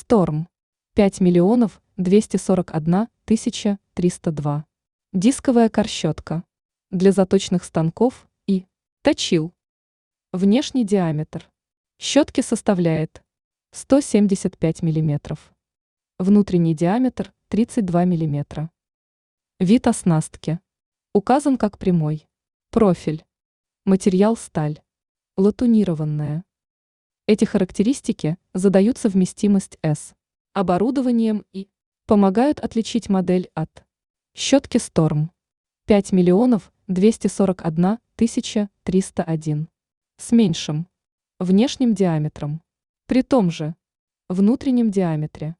Торм 5 241 302. Дисковая корщетка для заточных станков и точил. Внешний диаметр щетки составляет 175 мм. Внутренний диаметр 32 мм. Вид оснастки указан как прямой. Профиль. Материал сталь. Латунированная. Эти характеристики задают совместимость с оборудованием и помогают отличить модель от щетки Storm 5 241 301 с меньшим внешним диаметром при том же внутреннем диаметре.